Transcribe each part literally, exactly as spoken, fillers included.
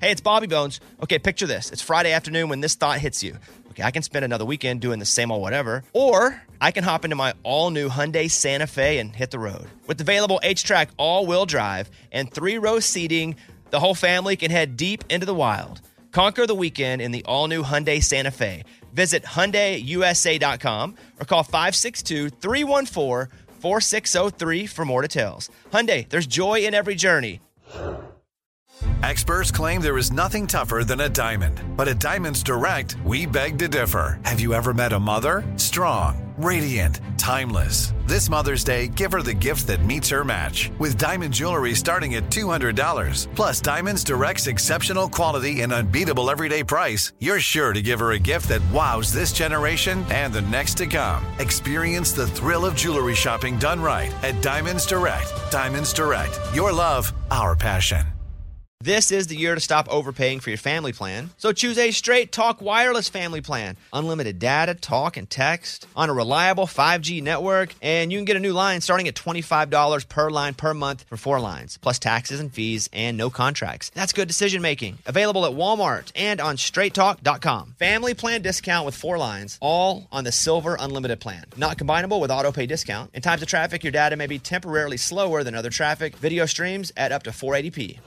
Hey, it's Bobby Bones. Okay, picture this. It's Friday afternoon when this thought hits you. Okay, I can spend another weekend doing the same old whatever, or I can hop into my all-new Hyundai Santa Fe and hit the road. With available H-Track all-wheel drive and three-row seating, the whole family can head deep into the wild. Conquer the weekend in the all-new Hyundai Santa Fe. Visit Hyundai U S A dot com or call five six two, three one four, four six zero three for more details. Hyundai, there's joy in every journey. Experts claim there is nothing tougher than a diamond. But at Diamonds Direct, we beg to differ. Have you ever met a mother? Strong, radiant, timeless. This Mother's Day, give her the gift that meets her match. With diamond jewelry starting at two hundred dollars. Plus Diamonds Direct's exceptional quality and unbeatable everyday price, you're sure to give her a gift that wows this generation and the next to come. Experience the thrill of jewelry shopping done right at Diamonds Direct. Diamonds Direct. Your love, our passion. This is the year to stop overpaying for your family plan. So choose a Straight Talk Wireless family plan. Unlimited data, talk, and text on a reliable five G network. And you can get a new line starting at twenty-five dollars per line per month for four lines, plus taxes and fees and no contracts. That's good decision making. Available at Walmart and on straight talk dot com. Family plan discount with four lines, all on the Silver Unlimited plan. Not combinable with auto pay discount. In times of traffic, your data may be temporarily slower than other traffic. Video streams at up to four eighty p.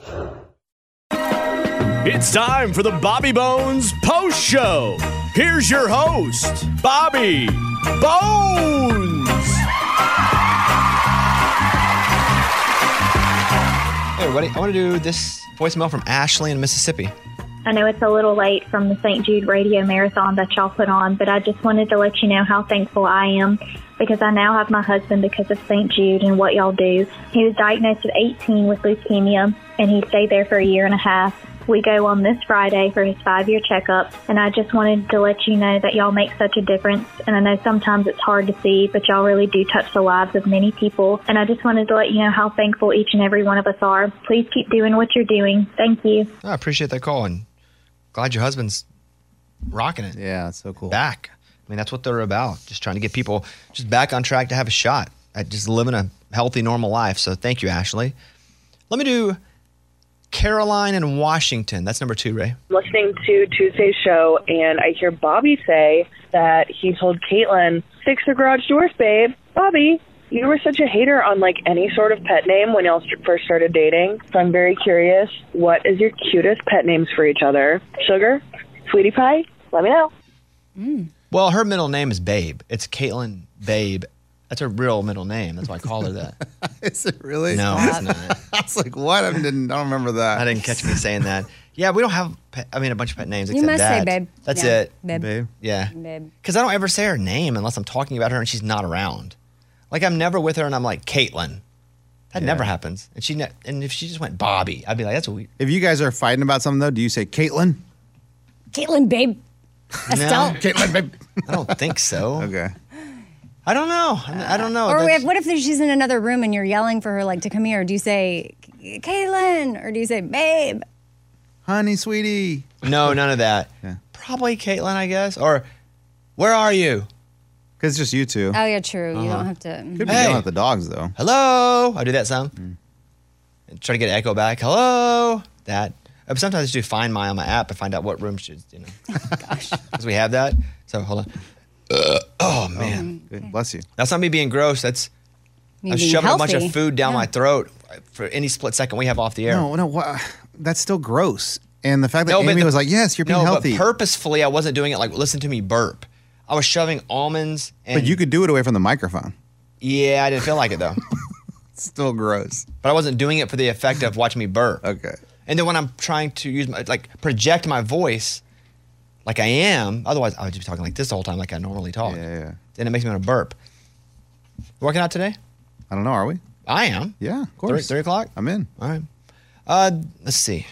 It's time for the Bobby Bones Post Show. Here's your host, Bobby Bones. Hey, everybody. I want to do this voicemail from Ashley in Mississippi. I know it's a little late from the Saint Jude Radio Marathon that y'all put on, but I just wanted to let you know how thankful I am because I now have my husband because of Saint Jude and what y'all do. He was diagnosed at eighteen with leukemia, and he stayed there for a year and a half. We go on this Friday for his five-year checkup, and I just wanted to let you know that y'all make such a difference. And I know sometimes it's hard to see, but y'all really do touch the lives of many people. And I just wanted to let you know how thankful each and every one of us are. Please keep doing what you're doing. Thank you. I appreciate that call, and glad your husband's rocking it. Yeah, it's so cool. Back. I mean, that's what they're about, just trying to get people just back on track to have a shot at just living a healthy, normal life. So thank you, Ashley. Let me do Caroline in Washington. That's number two, Ray. Listening to Tuesday's show, and I hear Bobby say that he told Caitlin, fix the garage doors, babe. Bobby, you were such a hater on, like, any sort of pet name when y'all st- first started dating. So I'm very curious, what is your cutest pet names for each other? Sugar? Sweetie Pie? Let me know. Mm. Well, her middle name is Babe. It's Caitlin Babe. That's her real middle name. That's why I call her that. Is it really? No, it's not. I was like, what? I didn't. I don't remember that. I didn't catch me saying that. Yeah, we don't have, pet, I mean, a bunch of pet names You except must that. say babe. That's Yeah. it. Babe. Babe. Yeah. Babe. Because I don't ever say her name unless I'm talking about her and she's not around. Like, I'm never with her and I'm like, Caitlin. That Yeah. never happens. And she ne- and if she just went Bobby, I'd be like, that's a weird. If you guys are fighting about something, though, do you say Caitlin? Caitlin, babe. Estelle. Caitlin, babe. I don't think so. Okay. I don't know. I don't know. Or That's- if, what if she's in another room and you're yelling for her, like, to come here? Do you say, Caitlin? Or do you say, babe? Honey, sweetie. No, none of that. Yeah. Probably Caitlin, I guess. Or, where are you? Because it's just you two. Oh, yeah, true. You don't have to. Could be Hey. yelling at the dogs, though. Hello. I do that some. Mm. And try to get an echo back. Hello. That. Uh, Sometimes I just do Find My on my app and find out what room she's, you know. Gosh. Because we have that. So, hold on. Uh, oh, man. Good. Bless you. That's not me being gross. That's Me I was being shoving healthy. a bunch of food down Yeah. my throat for any split second we have off the air. No, no. What? That's still gross. And the fact that No, but Amy the- was like, yes, you're being no, healthy. but purposefully, I wasn't doing it like, listen to me burp. I was shoving almonds. And But you could do it away from the microphone. Yeah, I didn't feel like it, though. Still gross. But I wasn't doing it for the effect of watching me burp. Okay. And then when I'm trying to use my, like, project my voice like I am, otherwise I would just be talking like this the whole time like I normally talk. Yeah, yeah. Then it makes me want to burp. Working out today? I don't know. Are we? I am. Yeah, of Three, course. three o'clock? I'm in. All right. Uh, let's see.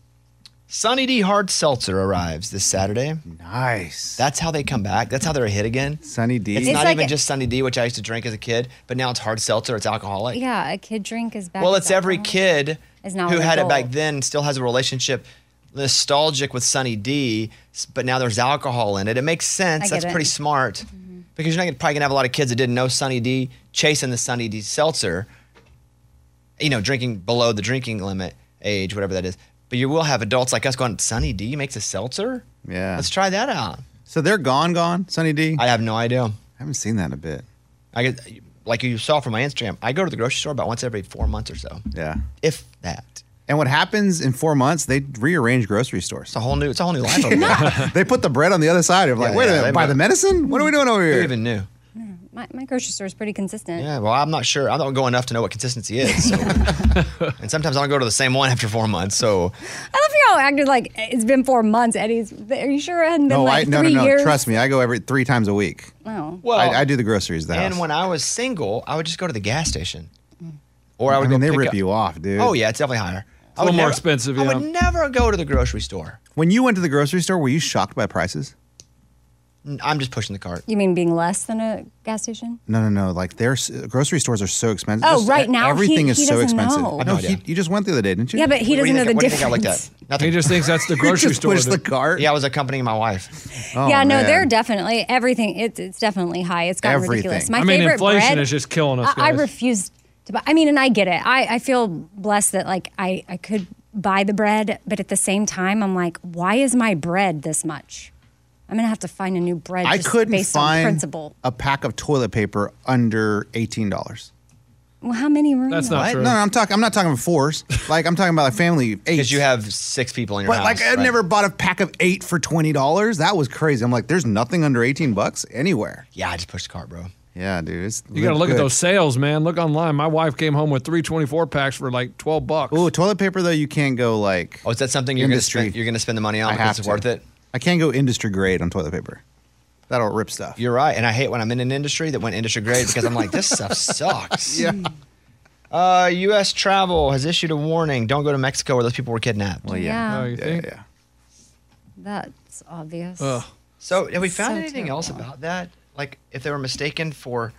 Sunny D Hard Seltzer arrives this Saturday. Nice. That's how they come back. That's how they're a hit again. Sunny D. It's, It's not like even a- just Sunny D, which I used to drink as a kid, but now it's hard seltzer. It's alcoholic. Yeah, a kid drink is back. Well, as it's every alcohol. kid Is now who an had it adult. back then still has a relationship nostalgic with Sunny D, s- but now there's alcohol in it. It makes sense. I get That's it. pretty smart because you're not gonna, probably gonna have a lot of kids that didn't know Sunny D chasing the Sunny D seltzer, you know, drinking below the drinking limit age, whatever that is. But you will have adults like us going, Sunny D makes a seltzer? Yeah. Let's try that out. So they're gone, gone, Sunny D? I have no idea. I haven't seen that in a bit. I get, like you saw from my Instagram, I go to the grocery store about once every four months or so. Yeah. If that. And what happens in four months, they rearrange grocery stores. It's a whole new, it's a whole new life over there. They put the bread on the other side. Of like, Yeah, wait yeah, a minute, they buy put- the medicine? What are we doing over Who here? even knew? My, my grocery store is pretty consistent. Yeah, well, I'm not sure. I don't go enough to know what consistency is. So. And sometimes I don't go to the same one after four months. So I love how you acted like it's been four months, Eddie's. Are you sure it hadn't been No, like I, no, no, three no. years? Trust me, I go every three times a week. Oh. well, I, I do the groceries. The and house. when I was single, I would just go to the gas station, or I I would. mean, go they pick rip up- you off, dude. Oh yeah, it's definitely higher. I a would little more never- expensive, I yeah. would never go to the grocery store. When you went to the grocery store, were you shocked by prices? N- I'm just pushing the cart. You mean being less than a gas station? No, no, no. Like their s- grocery stores are so expensive. Oh, Just, right now, everything he- is he so doesn't expensive. know. I have No, no he, idea. you just went the other day, didn't you? Yeah, but he What do doesn't you know think- the what do you think I difference. looked at? Nothing. He just thinks that's the you grocery just store. pushed the dude. cart. Yeah, I was accompanying my wife. Oh, yeah, no, man. they're definitely everything. It's it's definitely high. It's gotten Everything. ridiculous. My I mean, favorite inflation bread, is just killing us, I, I guys. refuse to buy. I mean, and I get it. I, I feel blessed that like I I could buy the bread, but at the same time, I'm like, why is my bread this much? I'm gonna have to find a new bread. I just couldn't based on find principle. a pack of toilet paper under eighteen dollars. Well, how many rooms? That's not What? true. No, no, I'm talking. I'm not talking fours. Like I'm talking about a family of eight. Because you have six people in your But house. like I've right? never bought a pack of eight for twenty dollars. That was crazy. I'm like, there's nothing under eighteen bucks anywhere. Yeah, I just pushed the cart, bro. Yeah, dude. It's You got to lived look at good. those sales, man. Look online. My wife came home with three twenty-four packs for like twelve bucks. Ooh, toilet paper though, you can't go like. Oh, is that something you're gonna Industry. spend? You're gonna spend the money on I because have it's to. worth it. I can't go industry grade on toilet paper. That'll rip stuff. You're right, and I hate when I'm in an industry that went industry grade because I'm like, this stuff sucks. Yeah. Uh, U S travel has issued a warning: don't go to Mexico where those people were kidnapped. Well, Yeah, Oh, you Yeah, think? yeah. that's obvious. Ugh. So, have we found So anything else terrible. about that? Like, if they were mistaken for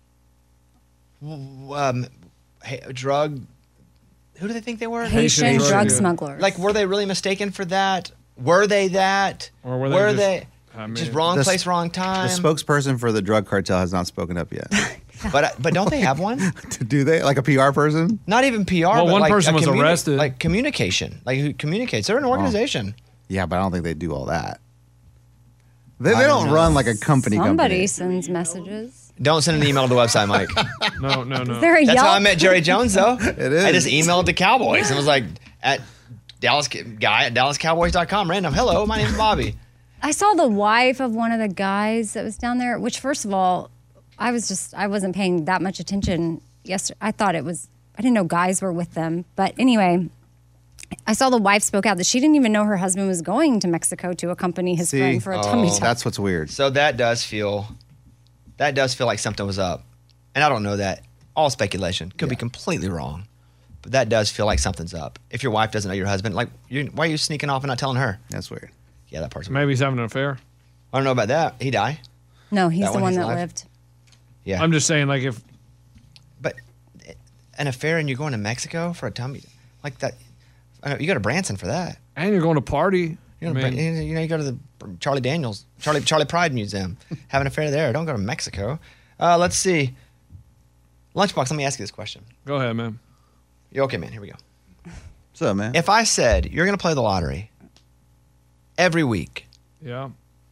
w- um, hey, drug, who do they think they were? Haitian Haitian drug drug- smugglers. Like, were they really mistaken for that? Were they that? Or were they just- they I mean, just wrong the- place, wrong The time? spokesperson for the drug cartel has not spoken up yet. but but don't they have one? Do they? Like a P R person? Not even P R. Well, but one like person a was communi- arrested. Like communication, like who communicates. They're an organization. Yeah, but I don't think they do all that. They, I they don't don't know. run like a company Somebody company. sends messages. Don't send an email to the website, Mike. No, no, no. Is there a That's Yelp? how I met Jerry Jones, though. It is. I just emailed the Cowboys and was like, at Dallas guy at Dallas Cowboys dot com, random. Hello, my name's Bobby. I saw the wife of one of the guys that was down there, which first of all, I was just, I wasn't paying that much attention yesterday. I thought it was, I didn't know guys were with them. But anyway, I saw the wife spoke out that she didn't even know her husband was going to Mexico to accompany his See? friend for a tummy tuck. That's what's weird. So that does feel, that does feel like something was up, and I don't know that. All speculation. Could be completely wrong, but that does feel like something's up. If your wife doesn't know your husband, like, you, why are you sneaking off and not telling her? That's weird. Yeah, that part's. Maybe he's having an affair. I don't know about that. He die. No, he's That the one one he's that alive? lived. Yeah, I'm just saying, like, if but an affair and you're going to Mexico for a tummy, like that. I know, you go to Branson for that. and you're going to party, You I know, mean, you know, you go to the Charlie Daniels, Charlie Charlie Pride Museum, have an affair there. Don't go to Mexico. Uh, let's see. Lunchbox, let me ask you this question. go ahead, man. You okay, man? Here we go. What's up, man? If I said you're going to play the lottery every week Yeah.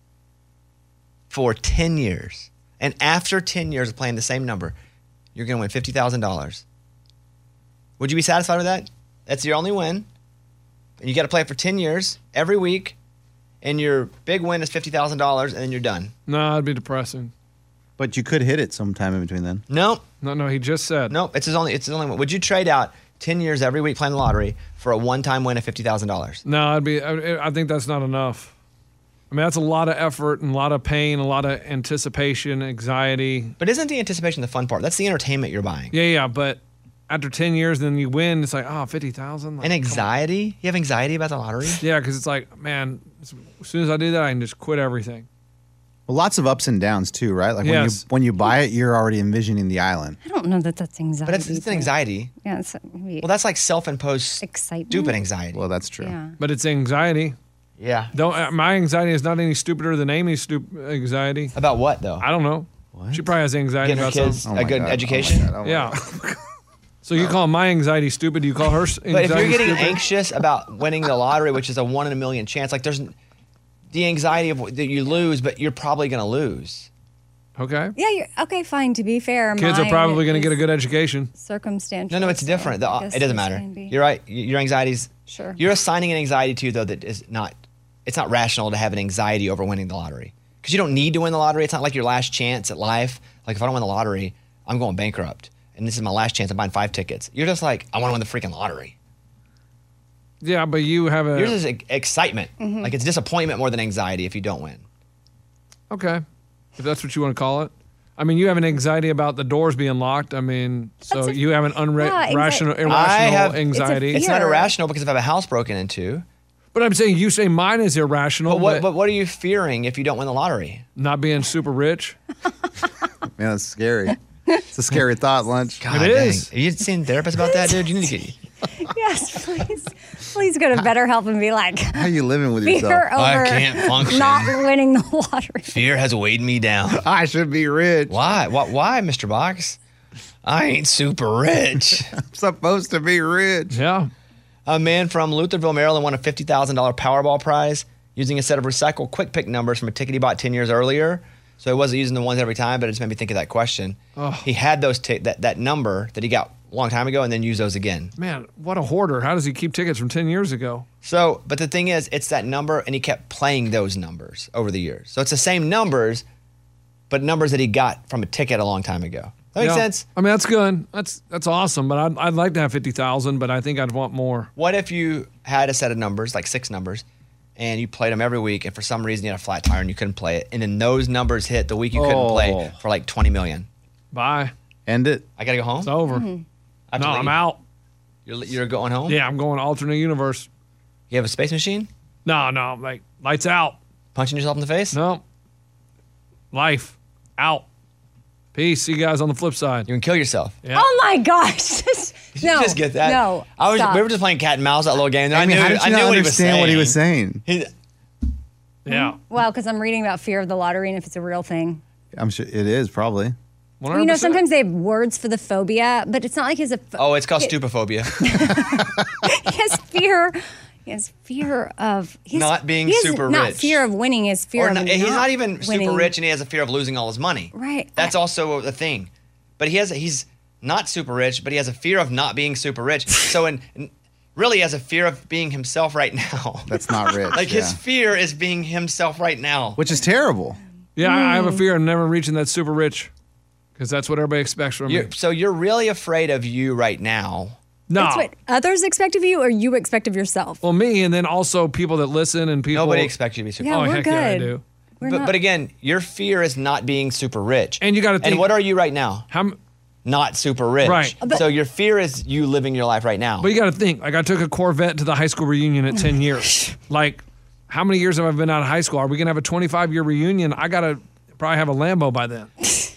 for ten years, and after ten years of playing the same number, you're going to win fifty thousand dollars, would you be satisfied with that? That's your only win. And you got to play it for ten years, every week, and your big win is fifty thousand dollars, and then you're done. No, it'd be depressing. But you could hit it sometime in between then. No, No, no, he just said. no, it's his only. It's his only win. Would you trade out ten years every week playing the lottery for a one-time win of fifty thousand dollars? No, I'd be. I, I think that's not enough. I mean, that's a lot of effort and a lot of pain, a lot of anticipation, anxiety. But isn't the anticipation the fun part? That's the entertainment you're buying. Yeah, yeah, but after ten years, then you win. It's like, oh, fifty thousand. Like, And anxiety? You have anxiety about the lottery? yeah, because it's like, man, as soon as I do that, I can just quit everything. Well, lots of ups and downs too, right? Like when you Yes. when you buy it, you're already envisioning the island. I don't know that that's anxiety. But it's, it's an anxiety. Yeah, it's maybe Well, that's like self-imposed excitement. stupid anxiety. Well, that's true. Yeah. But it's anxiety. Yeah. Don't. Uh, my anxiety is not any stupider than Amy's stup- anxiety. About what, though? I don't know. She probably has anxiety Getting her about kids something. a good God. education? Oh my God. Oh my Yeah. God. So you call my anxiety stupid? Do you call her anxiety But if you're getting stupid? anxious about winning the lottery, which is a one in a million chance, like there's the anxiety of that you lose, but you're probably going to lose. Okay. Yeah, you're, okay, fine. To be fair, Kids are mine probably going to is get a good education. circumstantial. No, no, it's so different. The, I guess it doesn't this matter. can be- You're right. Y- Your anxiety's Sure. You're assigning an anxiety to you though that is not. It's not rational to have an anxiety over winning the lottery because you don't need to win the lottery. It's not like your last chance at life. Like if I don't win the lottery, I'm going bankrupt, and this is my last chance. I'm buying five tickets. You're just like I want to win the freaking lottery. Yeah, but you have a... Yours is ex- excitement. Mm-hmm. Like it's disappointment more than anxiety if you don't win. Okay. If that's what you want to call it. I mean, you have an anxiety about the doors being locked. I mean, so That's a- you have an unra- Yeah, anxi- rational, irrational I have- anxiety. It's not Fear. irrational because if I have a house broken into. But I'm saying you say mine is irrational, But what, but, but what are you fearing if you don't win the lottery? not being super rich. Man, that's scary. It's a scary thought, Lunch. God, It dang. is. Have you seen therapists about that, dude? You need to get. Yes, please. Please go to BetterHelp and be like, How you living with fear yourself? over I can't function. not winning the lottery. Fear has weighed me down. I should be rich. Why? Why, why, Mister Box? I ain't super rich. I'm supposed to be rich. Yeah. A man from Lutherville, Maryland won a fifty thousand dollars Powerball prize using a set of recycled quick pick numbers from a ticket he bought ten years earlier. So he wasn't using the ones every time, but it just made me think of that question. Oh. He had those t- that, that number that he got a long time ago and then used those again. Man, what a hoarder. How does he keep tickets from ten years ago? So, but the thing is, it's that number, and he kept playing those numbers over the years. So it's the same numbers, but numbers that he got from a ticket a long time ago. That makes Yeah. sense? I mean, that's good. That's that's awesome, but I'd, I'd like to have fifty thousand, but I think I'd want more. What if you had a set of numbers, like six numbers, and you played them every week, and for some reason you had a flat tire and you couldn't play it, and then those numbers hit the week you couldn't Oh. play for like twenty million. Bye. End it. I gotta go home. It's over. I have to No, leave? I'm out. You're, you're going home. Yeah, I'm going alternate universe. You have a space machine? No, no, like lights out. Punching yourself in the face? No. Life out. Peace. See you guys on the flip side. You can kill yourself. Yeah. Oh my gosh. Did no. you just get that? No. I was. stop. We were just playing cat and mouse that little game. And I, I mean, knew. how did I you knew not what he was understand saying. what he was saying? He- Yeah. Well, because I'm reading about fear of the lottery and if it's a real thing. I'm sure it is probably. one hundred percent. You know, sometimes they have words for the phobia, but it's not like he has a. ph- oh, it's called stupophobia. He has fear. He has fear of he has- Not being he has super not rich. fear of winning. His fear Or of not, he's not even winning. super rich, and he has a fear of losing all his money. Right. That's also a thing. But he has. He's not super rich, but he has a fear of not being super rich. So, in, in really, he has a fear of being himself right now. That's not rich. Like yeah. his fear is being himself right now. Which is terrible. Yeah, I I have Hmm. a fear of never reaching that super rich because that's what everybody expects from me. You're, so you're really afraid of you right now. No. That's what others expect of you, or you expect of yourself. Well, me and then also people that listen and people. Nobody expects you to be super Yeah, Oh, rich. we're heck yeah, I good. do. We're But, not- but again, your fear is not being super rich. And you gotta And think- what are you right now? How, m- Not super rich. Right. But- so your fear is you living your life right now. but you got to think. Like I took a Corvette to the high school reunion at ten years. Like, how many years have I been out of high school? Are we gonna have a twenty-five year reunion? I gotta probably have a Lambo by then.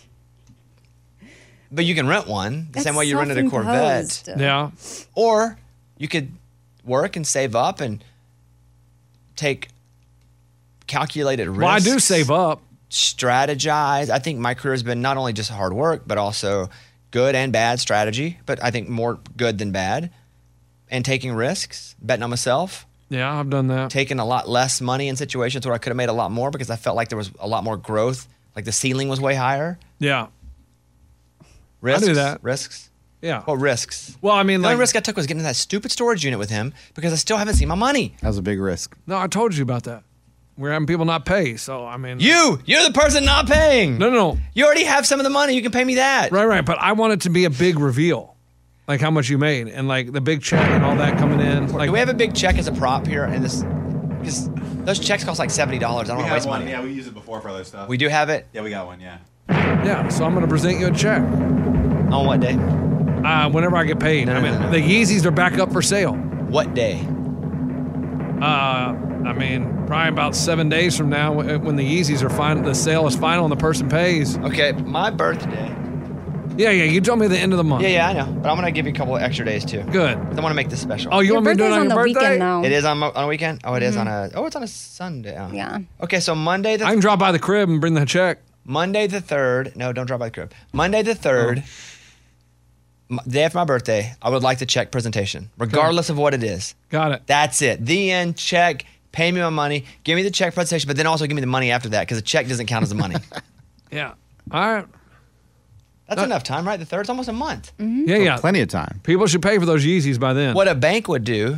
But you can rent one the same That's way you rented a Corvette. self-imposed. Yeah. Or you could work and save up and take calculated risks. Well, I do save up. Strategize. I think my career has been not only just hard work, but also good and bad strategy, but I think more good than bad. And taking risks, betting on myself, Yeah, I've done that. taking a lot less money in situations where I could have made a lot more because I felt like there was a lot more growth, like the ceiling was way higher. Yeah. Risks. do that. Risks. Yeah. What risks? Well, I mean, The only like, risk I took was getting in that stupid storage unit with him because I still haven't seen my money. That was a big risk. no, I told you about that. We're having people not pay. So, I mean, You, you're the person not paying. no, no, no. You already have some of the money. You can pay me that. Right, right. But I want it to be a big reveal, like how much you made and like the big check and all that coming in. Like, Do we have a big check as a prop here in this? Because those checks cost like seventy dollars. I don't We want to waste have one. money. Yeah, we used it before for other stuff. We do have it. yeah, we got one. Yeah. yeah. So I'm going to present you a check On what day? uh, whenever I get paid. No, I no, mean, no, no. the Yeezys are back up for sale. What day? Uh, I mean, probably about seven days from now, wh- when the Yeezys are final, the sale is final and the person pays. Okay, my birthday. Yeah, yeah. You told me the end of the month. Yeah, yeah, I know. But I'm gonna give you a couple of extra days too. Good. I want to make this special. Oh, you Your want me to do it birthday's on, on the your birthday? weekend, though. It is on, mo- on a weekend. Oh, it is on a. Oh, it's on a Sunday. Oh. Yeah. Okay, so Monday the I can drop by the crib and bring the check. Monday the third. No, don't drop by the crib. Monday the third. Oh. m- the day after my birthday, I would like the check presentation, regardless of what it is. Got it. That's it. The end, check, pay me my money, give me the check presentation, but then also give me the money after that because the check doesn't count as the money. Yeah. All right. That's Uh, enough time, right? The third's almost a month. Yeah, yeah. Plenty of time. People should pay for those Yeezys by then. What a bank would do,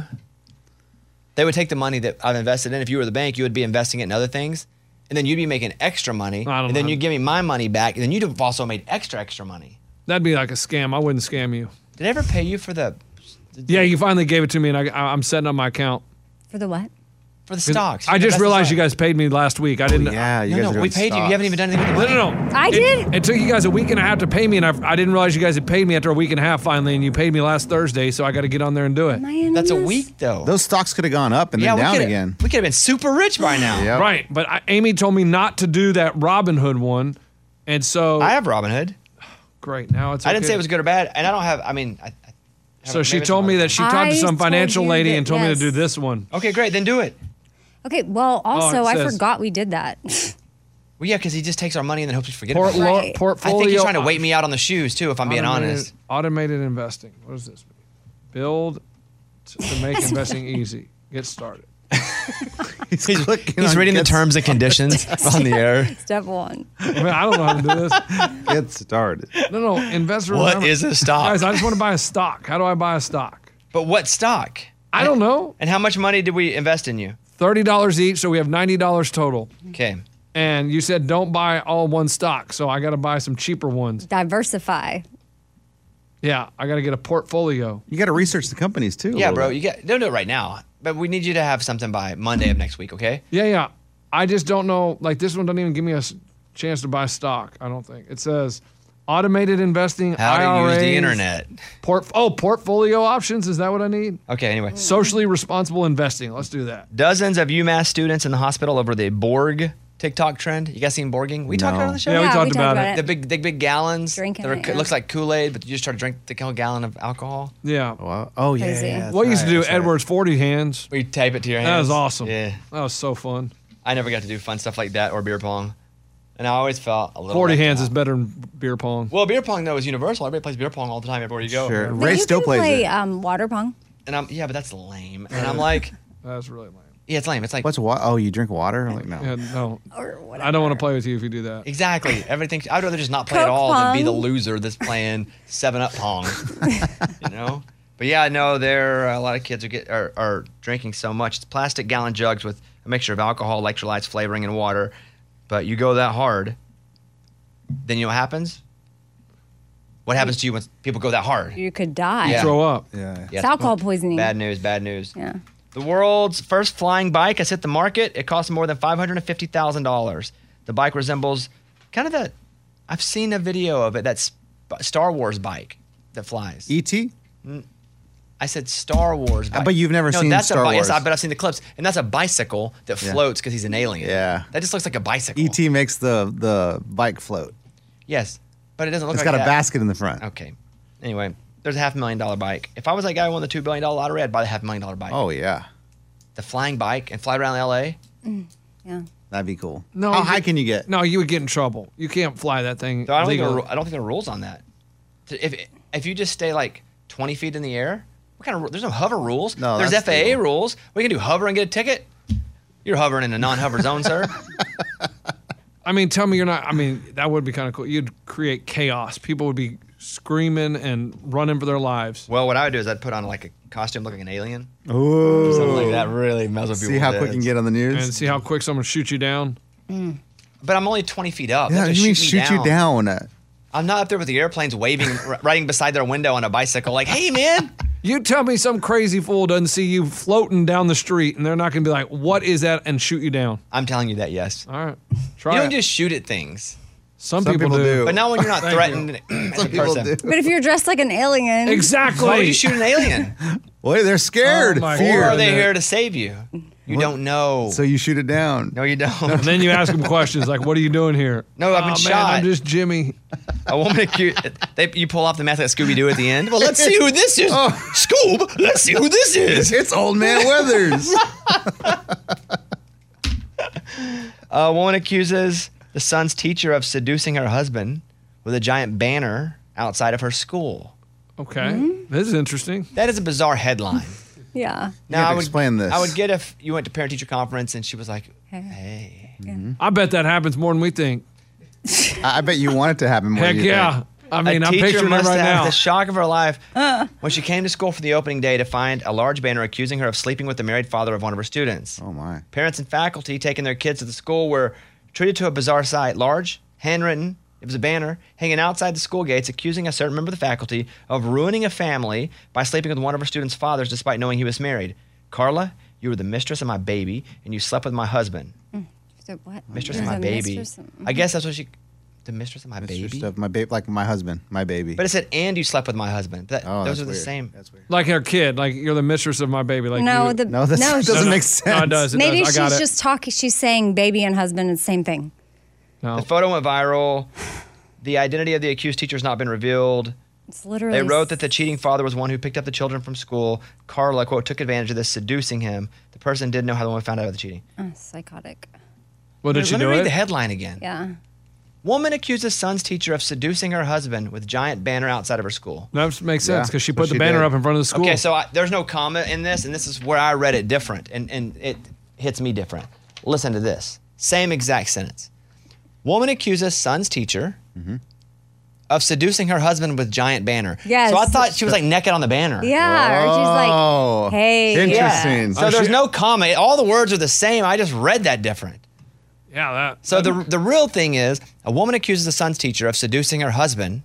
they would take the money that I've invested in. If you were the bank, you would be investing it in other things, and then you'd be making extra money, I don't and then know. you'd give me my money back, and then you'd have also made extra, extra money. That'd be like a scam. I wouldn't scam you. Did I ever pay you for the Yeah, you finally gave it to me, and I, I- I'm setting up my account. For the what? for the stocks? I just realized you guys paid me last week. I didn't. Yeah, you No, guys no, are we doing paid you. You haven't even done anything with the No, money. no, no. I It- did? It took you guys a week and a half to pay me, and I, I didn't realize you guys had paid me after a week and a half finally, and you paid me last Thursday, so I got to get on there and do it. Am I in That's on a this? week though. Those stocks could have gone up and yeah, then we down could've- again. We could have been super rich by now. Yep. Right, but I, Amy told me not to do that Robinhood one, and so I have Robinhood. great. Now it's. I didn't okay. say it was good or bad, and I don't have. I mean, I, I So haven't- she maybe it's told on me my that she phone. talked to I some told financial you lady that- and told me to yes. do this one. Okay, great. Then do it. Okay, well, also, it I says- forgot we did that. Well, yeah, because he just takes our money and then hopes we forget Port- about it. lo- Right. Portfolio. I think he's trying to wait me out on the shoes too. If I'm being automated, honest. Automated investing. What does this mean? Build to, to make investing easy. Get started. He's, He's, clicking he's on reading the get- terms and conditions on the air. Step one. I mean, I don't know how to do this. Get started. No, no, investor. What remember- is a stock? Guys, I just want to buy a stock. How do I buy a stock? But what stock? I don't know. And how much money did we invest in you? thirty dollars each, so we have ninety dollars total. Okay. And you said don't buy all one stock, so I got to buy some cheaper ones. Diversify. Yeah, I got to get a portfolio. You got to research the companies too. a Yeah, little bro. bit. You get don't do it right now. But we need you to have something by Monday of next week. Okay. Yeah, yeah. I just don't know. Like this one doesn't even give me a s- chance to buy stock. I don't think it says automated investing. How to I R As, use the internet. Port, oh, portfolio options. Is that what I need? Okay. Anyway, Socially responsible investing. Let's do that. dozens of UMass students in the hospital over the Borg TikTok trend. You guys seen Borging? We talked No. about it on the show. Yeah, we Yeah, talked we talked about, about it. it. The big, the big gallons. Drinking that are- it, yeah. looks like Kool-Aid, but you just try to drink the whole gallon of alcohol. Yeah. Wow. Oh yeah. Crazy. yeah, that's What used to right, do that's right. Edwards forty hands. We tape it to your hands. That was awesome. Yeah. That was so fun. I never got to do fun stuff like that or beer pong, and I always felt a little. forty left hands out. is better than beer pong. Well, beer pong though is universal. Everybody plays beer pong all the time everywhere you go. Sure. But Ray you still can plays play it. um, water pong. And I'm yeah, but that's lame. And I'm like, That's really lame. yeah, it's lame. It's like What's what? Oh, you drink water? Like no. Yeah, no. Or whatever. I don't want to play with you if you do that. exactly everything. I'd rather just not play at Coke all than be the pong. loser that's playing Seven Up pong. You know. But yeah, no, there a lot of kids are get are, are drinking so much. It's plastic gallon jugs with a mixture of alcohol, electrolytes, flavoring, and water. But you go that hard, then you know what happens? What happens to you when people go that hard? You could die. Yeah. Throw up. Yeah. Yeah, It's alcohol poisoning. Bad news, bad news. Yeah. The world's first flying bike has hit the market. It costs more than five hundred fifty thousand dollars. The bike resembles kind of that. I've seen a video of it. That's Star Wars bike that flies. E T. I said Star Wars bike. But you've never no, seen that's Star a, bi- yes, Wars. I- but I've seen the clips. And that's a bicycle that Yeah. floats because he's an alien. Yeah. That just looks like a bicycle. E T makes the the bike float. Yes. But it doesn't look It's like got a that. basket in the front. Okay. Anyway, there's a half million dollar bike. If I was that guy who won the two billion dollar lottery, I'd buy the half million dollar bike. Oh yeah, The flying bike and fly around L A. Yeah. that'd be cool. No, How you high get- can you get? No, you would get in trouble. You can't fly that thing. So I don't, think there legally. are, I don't think there are rules on that. If if you just stay like twenty feet in the air, what kind of ru- there's no hover rules. No, there's that's F A A legal. rules. We can do hover and get a ticket. You're hovering in a non-hover zone, sir. I mean, tell me you're not. I mean, that would be kind of cool. You'd create chaos. People would be screaming and running for their lives. Well, what I would do is I'd put on like a costume looking like an alien, Ooh. something like that. Really mess with people. See how quick you can get on the news. And see how quick someone shoots you down. But I'm only twenty feet up. They yeah, have to you mean shoot me shoot you down? I'm not up there with the airplanes waving, r- riding beside their window on a bicycle, like, "Hey, man." You tell me some crazy fool doesn't see you floating down the street, and they're not going to be like, "What is that?" and shoot you down. I'm telling you that. Yes. All right, try You it. don't just shoot at things, some, Some people, people do. do. but not when you're not Thank threatened. as Some a people person. do. But if you're dressed like an alien, Exactly. Why would you shoot an alien? Wait, they're scared. Oh, my Fear. Or God. are they Nick. here to save you? You What? don't know. So you shoot it down. no, you don't. And then you ask them questions like, "What are you doing here?" No, I've been "Oh, man, shot." I'm just Jimmy. A woman accused. They, you pull off the mask like Scooby Doo at the end. Well, let's see who this is. Oh. Scoob. Let's see who this is. It's Old Man Weathers. A woman accuses the son's teacher of seducing her husband with a giant banner outside of her school. Okay. Mm-hmm. This is interesting. That is a bizarre headline. Yeah. Now, have to I would explain this. I would get if you went to parent teacher conference and she was like, Hey. "Hey, Mm-hmm. I bet that happens more than we think. I I bet you want it to happen more Heck than you yeah. think. I mean, a I'm teacher picturing it must right have now. the shock of her life when she came to school for the opening day to find a large banner accusing her of sleeping with the married father of one of her students. Oh, my. Parents and faculty taking their kids to the school were treated to a bizarre sight. Large, handwritten, it was a banner hanging outside the school gates accusing a certain member of the faculty of ruining a family by sleeping with one of her students' fathers despite knowing he was married. Carla, you were the mistress of my baby, and you slept with my husband. So what? Mistress There's of my a baby. mistress of- I guess that's what she... The mistress of my Mistress baby? of my baby, like my husband, my baby. But it said, and you slept with my husband. That, oh, those that's are the weird. same. That's weird. Like her kid. Like you're the mistress of my baby. Like No, you, the No, this no, doesn't she's- make sense. No, it does. It Maybe does. I got she's it. just talking. She's saying baby and husband is the same thing. No. The photo went viral. The identity of the accused teacher has not been revealed. It's literally. They wrote that the cheating father was one who picked up the children from school. Carla, quote, took advantage of this, seducing him. The person didn't know how the woman found out about the cheating. Oh, psychotic. Well, did Let she me do read it? the headline again. Yeah. Woman accuses son's teacher of seducing her husband with giant banner outside of her school. That makes sense Yeah, because she that's what put the she banner did. up in front of the school. Okay, so I, there's no comma in this, and this is where I read it different, and, and it hits me different. Listen to this. Same exact sentence. Woman accuses son's teacher of seducing her husband with giant banner. Yes. So I thought she was like naked on the banner. Yeah. Or she's Oh, like, hey. interesting. So Oh, there's she- no comma. All the words are the same. I just read that different. yeah, that. So the the real thing is, a woman accuses a son's teacher of seducing her husband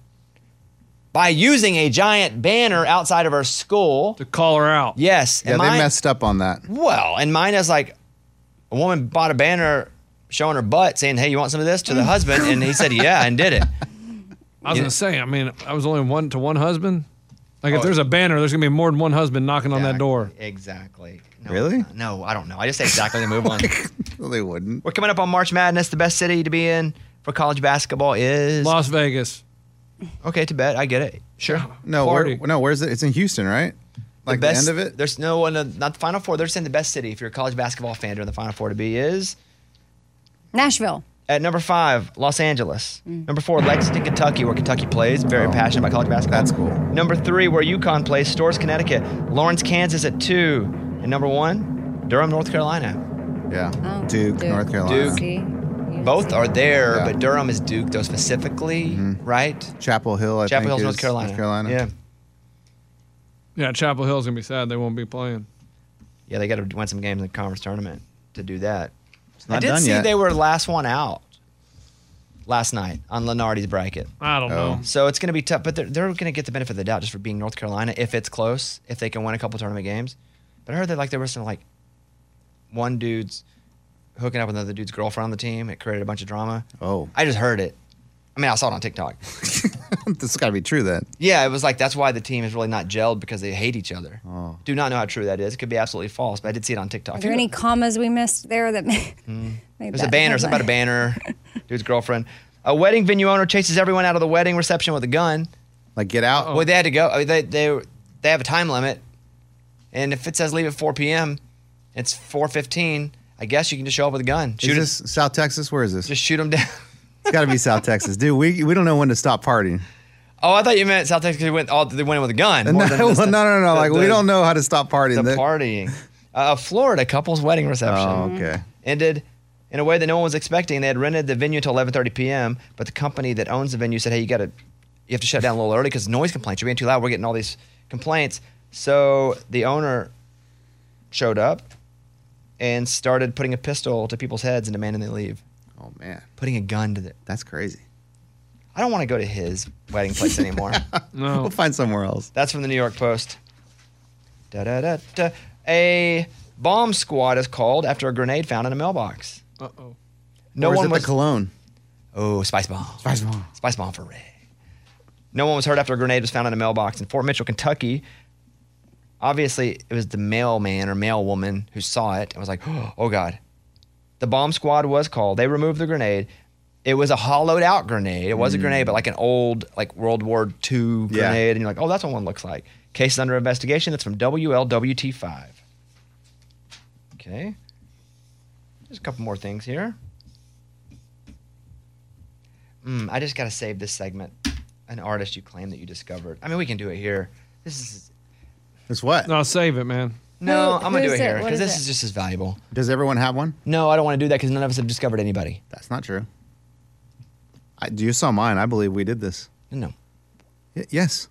by using a giant banner outside of her school. to call her out. Yes. Yeah, and they mine, messed up on that. Well, and mine is like, a woman bought a banner showing her butt saying, hey, you want some of this, to the husband? And he said, yeah, and did it. I was Yeah. gonna say. I mean, I was only one to one husband. Like if Oh. there's a banner, there's gonna be more than one husband knocking on that Exactly, door. Exactly. No, Really? No, I don't know. I just say exactly and move on. Well, they wouldn't. We're coming up on March Madness. The best city to be in for college basketball is... Las Vegas. Okay, Tibet. I get it. Sure. No, where, Party. no, where's it? It's in Houston, right? Like the, best, end of it? There's no one, uh, not the Final Four. They're saying the best city, if you're a college basketball fan during the Final Four to be, is Nashville. at number five, Los Angeles. Number four, Lexington, Kentucky, where Kentucky plays. Very passionate about college basketball. That's cool. Number three, where UConn plays, Stores, Connecticut. Lawrence, Kansas at two. And number one, Durham, North Carolina. Yeah. Oh, Duke, North Carolina. Duke. See? Both are there, Yeah. but Durham is Duke, though, specifically, right? Chapel Hill, I Chapel think Hills, is North Carolina. North Carolina. Yeah. Yeah, Chapel Hill's gonna be sad. They won't be playing. Yeah, they got to win some games in the conference tournament to do that. I not did done see yet. they were last one out last night on Lenardi's bracket. I don't Oh. know. So it's going to be tough, but they're, they're going to get the benefit of the doubt just for being North Carolina if it's close, if they can win a couple tournament games. But I heard that like there was some like one dude's hooking up with another dude's girlfriend on the team. It created a bunch of drama. Oh, I just heard it. I mean, I saw it on TikTok. this has got to be true then. Yeah, it was like that's why the team is really not gelled because they hate each other. Oh. Do not know how true that is. It could be absolutely false, but I did see it on TikTok. Are there any commas we missed there that made, made There's that a banner. Something about a banner. Dude's girlfriend. A wedding venue owner chases everyone out of the wedding reception with a gun. Like, get out. Oh. Well, they had to go. I mean, they they they have a time limit, and if it says leave at four p.m., it's four fifteen. I guess you can just show up with a gun. Shoot Is it. this South Texas? Where is this? Just shoot them down. It's got to be South Texas, dude. We we don't know when to stop partying. Oh, I thought you meant South Texas. They went all they went in with a gun. No, more no, than just no, the- no, no. the- Like we the- don't know how to stop partying. the The- partying. Uh, a Florida couple's wedding reception. Oh, okay. Ended in a way that no one was expecting. They had rented the venue until eleven thirty p.m., but the company that owns the venue said, hey, you got to you have to shut down a little early because noise complaints. You're being too loud. We're getting all these complaints. So the owner showed up and started putting a pistol to people's heads and demanding they leave. Oh man, Putting a gun to the. that's crazy. I don't want to go to his wedding place anymore. No. We'll find somewhere else. That's from the New York Post. Da, da, da, da. A bomb squad is called after a grenade found in a mailbox. Uh oh. No or is one it was. the cologne? Oh, spice bomb. Spice bomb. Spice bomb for Ray. No one was hurt after a grenade was found in a mailbox in Fort Mitchell, Kentucky. Obviously, it was the mailman or mailwoman who saw it and was like, oh, God. The bomb squad was called. They removed the grenade. It was a hollowed out grenade. It was a grenade, but like an old, like World War Two Yeah. grenade. And you're like, oh, that's what one looks like. Case is under investigation. That's from W L W T five. Okay. There's a couple more things here. Mm, I just got to save this segment. an artist you claim that you discovered. I mean, we can do it here. This is It's what? No, save it, man. no. Who- I'm gonna do who's it it? here What because is this it? is just as valuable. Does everyone have one? No, I don't want to do that because none of us have discovered anybody. That's not true. I, you saw mine. I believe we did this. No. Y- yes.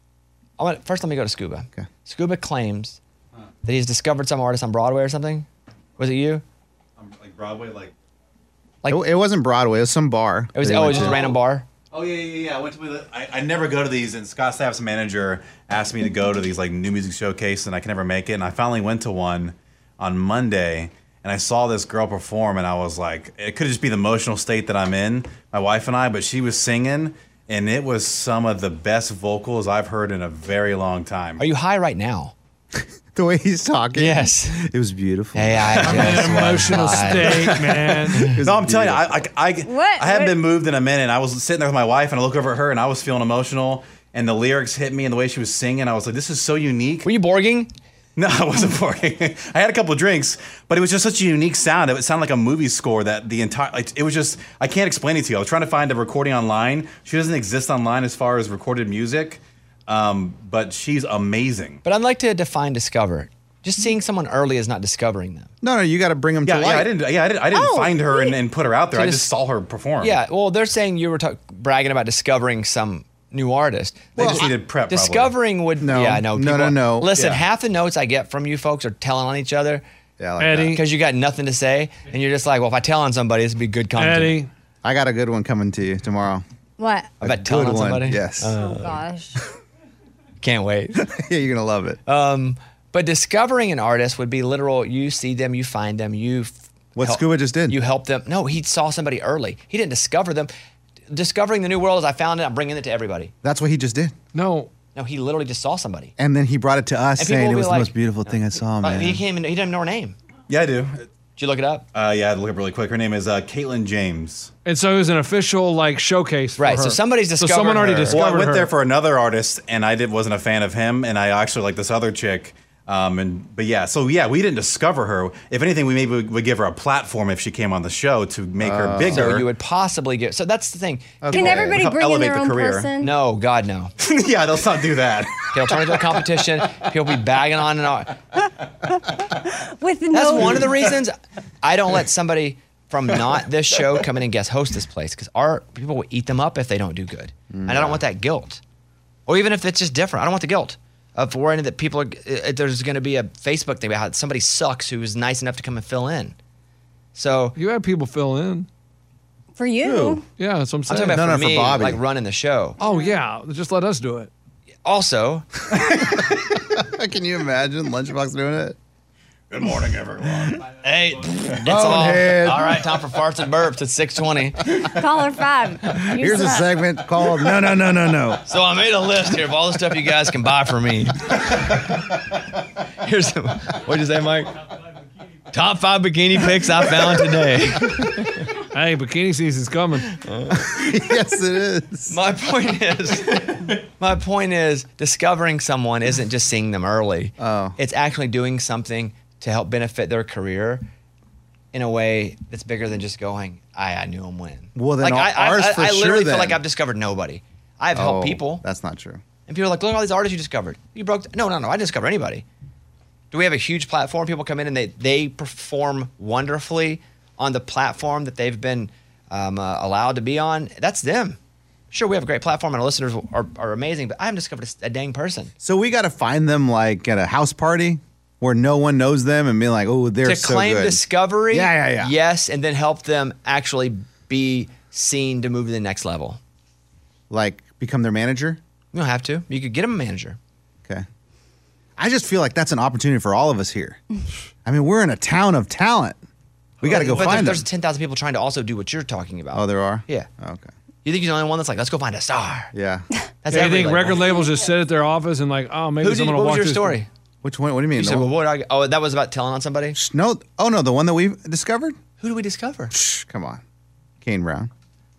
I want, first, let me go to Scuba. Okay. Scuba claims that he's discovered some artist on Broadway or something. Was it you? Um, like Broadway, like. Like it, it wasn't Broadway. It was some bar. It was. that we Oh, it went was just to. a random bar. Oh yeah, yeah, yeah. I went to. The, I, I never go to these, and Scott Staff's manager asked me to go to these like new music showcase, and I can never make it. And I finally went to one on Monday, and I saw this girl perform, and I was like, it could just be the emotional state that I'm in, my wife and I, but she was singing, and it was some of the best vocals I've heard in a very long time. Are you high right now? The way he's talking. Yes. It was beautiful. Hey, I I'm in just an was emotional high. state, man. It was No, I'm telling you, I, beautiful. I, I, What? I haven't What? been moved in a minute. I was sitting there with my wife, and I look over at her, and I was feeling emotional, and the lyrics hit me, and the way she was singing, I was like, this is so unique. Were you borging? No, I wasn't boring. I had a couple of drinks, but it was just such a unique sound. It sounded like a movie score that the entire, like, it was just, I can't explain it to you. I was trying to find a recording online. She doesn't exist online as far as recorded music, um, but she's amazing. But I'd like to define discover. Just seeing someone early is not discovering them. No, no, you got to bring him Yeah, to yeah, light. I didn't, yeah, I didn't, I didn't Oh, find her and, wait. and put her out there. So I this- just saw her perform. Yeah. Well, they're saying you were talk- bragging about discovering some new artist. They just needed prep, probably. Discovering would. No. Yeah, no. No, no, people- no. Listen, Yeah. half the notes I get from you folks are telling on each other Yeah, like Eddie. that. because you got nothing to say, and you're just like, well, if I tell on somebody, this would be good content. Eddie. I got a good one coming to you tomorrow. What? About telling good on one. somebody. Yes. Oh gosh. Can't wait. Yeah, you're gonna love it. Um, but discovering an artist would be literal. You see them, you find them, you. f- What help- Scuba just did. You help them. No, he saw somebody early. He didn't discover them. Discovering the new world is I found it. I'm bringing it to everybody. That's what he just did. No. No, he literally just saw somebody. And then he brought it to us, And people saying will it be was like- the most beautiful thing I saw, Uh, man. he can't even. He didn't know her name. Yeah, I do. Did you look it up? Uh, yeah, I had to look up really quick. Her name is uh, Caitlin James. And so it was an official like showcase for Right, her. so somebody's So discovered someone already her. discovered Well, I went her. there for another artist, and I did wasn't a fan of him, and I actually like this other chick. Um, and but yeah, so yeah, we didn't discover her. If anything, we maybe would give her a platform if she came on the show to make her bigger. So you would possibly get. So that's the thing. Can everybody Help bring in elevate their the own career. person? No, God, no. Yeah, let's not do that. He'll turn into a competition. He'll be bagging on and on. With That's no. one of the reasons I don't let somebody from not this show come in and guest host this place because our people will eat them up if they don't do good, and I don't want that guilt, or even if it's just different. I don't want the guilt of worrying that people are. Uh, there's going to be a Facebook thing about how somebody sucks who is nice enough to come and fill in. So You had people fill in. For you. Yeah, that's what I'm I'm saying. talking about No, for no, for me, Bobby. like running the show. Oh yeah, just let us do it. Also, Can you imagine Lunchbox doing it? Good morning, everyone. hey, it's all, Bonehead. all right. Time for farts and burps. It's six twenty. Caller five. You Here's a suck. segment called No, No, No, No, No. So I made a list here of all the stuff you guys can buy for me. Here's what'd you say, Mike? Top five bikini pics I found today. Hey, bikini season's coming. Yes, it is. My point is, my point is, discovering someone isn't just seeing them early. Oh. It's actually doing something to help benefit their career in a way that's bigger than just going, I, I knew him when. Well, then like, I, ours I, for I, I literally sure feel then. like I've discovered nobody. I've Oh, helped people. That's not true. And people are like, look at all these artists you discovered. You broke. Th-. No, no, no. I didn't discover anybody. Do we have a huge platform? People come in and they, they perform wonderfully on the platform that they've been um, uh, allowed to be on. That's them. Sure, we have a great platform and our listeners are, are amazing, but I haven't discovered a, a dang person. So we got to find them like at a house party where no one knows them and be like, oh, they're to so claim good. discovery, Yeah, yeah, yeah. yes, and then help them actually be seen to move to the next level. Like become their manager. You don't have to. You could get them a manager. Okay. I just feel like that's an opportunity for all of us here. I mean, we're in a town of talent. We got to go but find there's, them. there's ten thousand people trying to also do what you're talking about. Oh, there are? Yeah. Okay. You think you're the only one that's like, let's go find a star? Yeah. That's Yeah, you every think label. record labels just sit at their office and like, oh, maybe Who did, someone what will was watch your this. story? Which one? What do you mean? You The said, well, one- what I, oh, that was about telling on somebody? Shh, no. Oh, no. The one that we discovered? Who did we discover? Shh, come on. Kane Brown.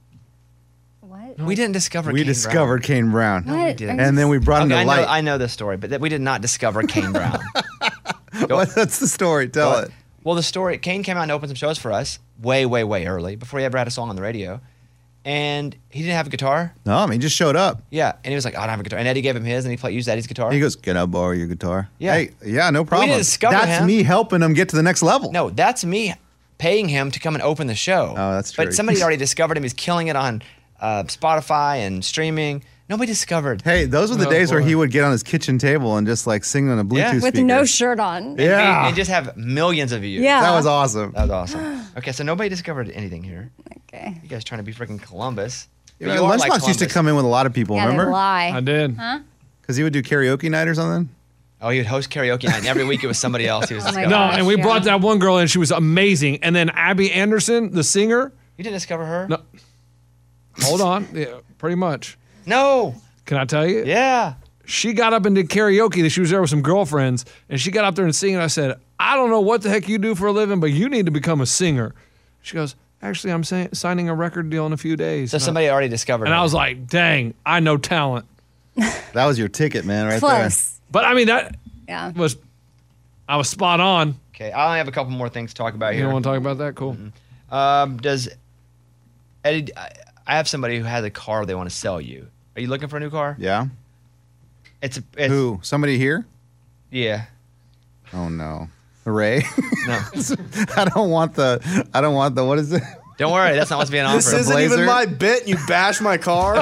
What? We didn't discover we Kane discovered Brown. Kane Brown. What? we didn't. And then we brought him Okay, to I, light. know, I know this story, but that we did not discover Kane Brown. Go- What- What's the story? Tell Well, it. Well, the story, Kane came out and opened some shows for us way, way, way early, before he ever had a song on the radio. and he didn't have a guitar. No, I mean, he just showed up. Yeah, and he was like, "I don't have a guitar." And Eddie gave him his, and he played, used Eddie's guitar. He goes, "Can I borrow your guitar?" Yeah. Hey, yeah, no problem. didn't discover That's him. me helping him get to the next level. No, that's me paying him to come and open the show. Oh, that's true. But somebody had already discovered him. He's killing it on uh, Spotify and streaming. Nobody discovered. Hey, those were the Oh, days where boy. he would get on his kitchen table and just like sing on a Bluetooth Yeah. With speaker. no shirt on. Yeah. And, and just have millions of views. Yeah. That was awesome. That was awesome. Okay, so nobody discovered anything here. Okay. You guys trying to be freaking Columbus. But Yeah, you are Lunchbox like used to Columbus. come in with a lot of people, Yeah, they remember? lie. I did. Huh? Because he would do karaoke night or something. Oh, he would host karaoke night, and every week it was somebody else. He was Oh my discovering. No, gosh, and we yeah. brought that one girl in. She was amazing. And then Abby Anderson, the singer. You didn't discover her? No. Hold on. Yeah, pretty much. No. Can I tell you? Yeah. She got up and did karaoke. She was there with some girlfriends, and she got up there and singing. I said, I don't know what the heck you do for a living, but you need to become a singer. She goes, actually, I'm say- signing a record deal in a few days. So And I- somebody already discovered And her. I was like, dang, I know talent. That was your ticket, man, right Close. But I mean, that Yeah. was, I was spot on. Okay, I only have a couple more things to talk about You here. don't want to talk about that? Cool. Um, does Eddie? I I have somebody who has a car they want to sell you. Are you looking for a new car? there. Yeah. It's a it's, Who? Somebody here? Yeah. Oh no. Ray? No. I don't want the. I don't want the. What is it? Don't worry. That's not what's being offered. This isn't Blazer? even my bit. You bash my car.